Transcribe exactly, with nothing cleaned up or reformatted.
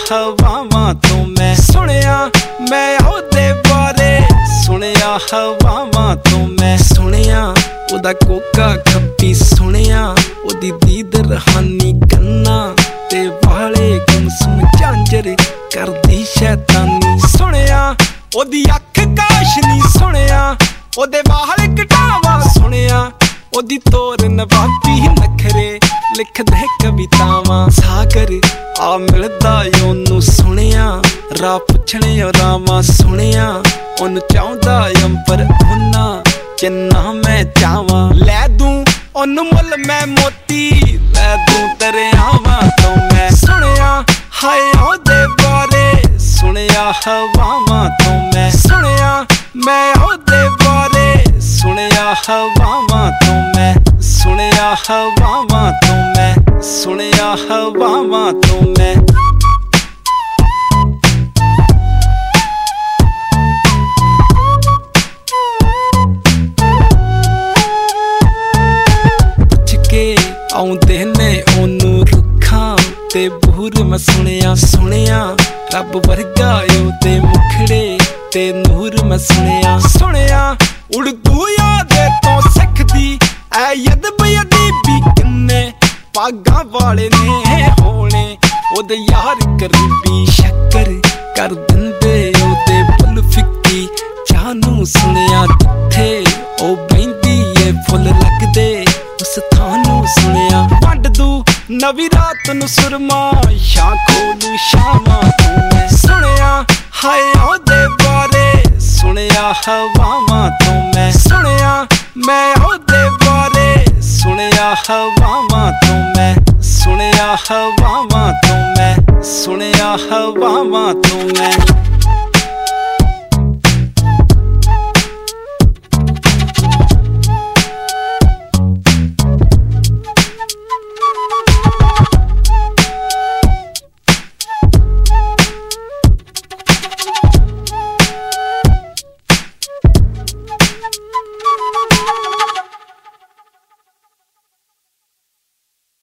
ਹਵਾਵਾਂ ਤੋਂ ਮੈਂ ਸੁਣਿਆ, ਮੈਂ ਉਹਦੇ ਬਾਰੇ ਸੁਣਿਆ ਹਵਾਵਾਂ ਤੋਂ ਮੈਂ ਸੁਣਿਆ। ਉਹਦਾ ਕੋਕਾ ਖੱਪੀ ਸੁਣਿਆ, ਉਹਦੀ ਦੀਦ ਰਹਾਨੀ ਕੰਨਾਂ ਤੇ ਵਾਲੇ ਗੁੰਮਸੁਮ ਝਾਂਜਰ ਕਰਦੀ ਸ਼ੈਤਾਨੀ ਸੁਣਿਆ। ਉਹਦੀ ਅੱਖ ਕਾਸ਼ਨੀ ਸੁਣਿਆ, ਉਹਦੇ ਵਾਲ ਕਟਾਵਾ ਸੁਣਿਆ। ਉਹਦੀ ਤੋਰ ਨਵਾਬੀ ਨਖਰੇ ਲਿਖਦੇ ਕਵਿਤਾਵਾਂ ਸਾਗਰ ਆ ਮਿਲਦਾ ਉਹਨੂੰ ਸੁਣਿਆ। ਰਾਹ ਪੁੱਛਣੇ ਰਾਵਾਂ ਸੁਣਿਆ, ਉਹਨੂੰ ਚਾਹੁੰਦਾ ਅੰਬਰ ਉਹਨਾਂ ਜਿੰਨਾ ਮੈਂ ਚਾਵਾਂ। ਲੈ ਦੂੰ ਉਹਨੂੰ ਮੁੱਲ ਮੈਂ ਮੋਤੀ, ਲੈ ਦੂੰ ਦਰਿਆਵਾਂ ਤੋਂ ਮੈਂ ਸੁਣਿਆ। ਹਾਏ ਉਹਦੇ ਬਾਰੇ ਸੁਣਿਆ ਹਵਾਵਾਂ ਤੋਂ ਮੈਂ ਸੁਣਿਆ, ਮੈਂ ਉਹਦੇ ਬਾਰੇ ਸੁਣਿਆ ਹਵਾਵਾਂ ਤੋਂ ਮੈਂ ਸੁਣਿਆ ਹਵਾਵਾਂ ਤੋਂ ਮੈਂ ਸੁਣਿਆ ਹਵਾਵਾਂ ਤੋਂ ਮੈਂ। ਪੁੱਛ ਕੇ ਆਉਂਦੇ ਨੇ ਉਹਨੂੰ ਰੁੱਖਾਂ ਤੇ ਬੂਰ ਮੈਂ ਸੁਣਿਆ ਸੁਣਿਆ। ਰੱਬ ਵਰਗਾ ਉਹਦੇ ਮੁਖੜੇ ਤੇ ਨੂਰ ਮੈਂ ਸੁਣਿਆ ਸੁਣਿਆ। ਉਰਦੂ ਯਾਦੇ ਤੋਂ ਸਿੱਖਦੀ ਐ ਯਦਬ ਅਦੀਬੀ ਕਿੰਨੇ ਪਾਗਾਂ ਵਾਲੇ ਨੇ ਹੋਣੇ ਉਹਦੇ ਯਾਰ ਕਰੀਬੀ। ਸ਼ੱਕਰ ਕਰ ਦਿੰਦੇ ਉਹਦੇ ਬੁੱਲ ਫਿੱਕੀ ਚਾਹ ਨੂੰ ਸੁਣਿਆ। ਜਿੱਥੇ ਉਹ ਬਹਿੰਦੀ ਏ ਫੁੱਲ ਲੱਗਦੇ ਉਸ ਥਾਂ ਨੂੰ ਸੁਣਿਆ। ਵੰਡ ਦੂ ਨਵੀਂ ਰਾਤ ਨੂੰ ਸੁਰਮਾ ਸ਼ਾਂ ਖੋਲੂ ਸ਼ਾਮਾਂ ਤੋਂ ਮੈਂ ਸੁਣਿਆ। ਹਾਏ ਉਹਦੇ ਬਾਰੇ ਸੁਣਿਆ ਹਵਾਵਾਂ ਤੋਂ ਮੈਂ ਸੁਣਿਆ, ਮੈਂ ਉਹਦੇ ਬਾਰੇ ਸੁਣਿਆ ਹਵਾਵਾਂ ਤੋਂ ਮੈਂ ਸੁਣਿਆ ਹਵਾਵਾਂ ਤੋਂ ਮੈਂ ਸੁਣਿਆ ਹਵਾਵਾਂ ਤੋਂ ਮੈਂ।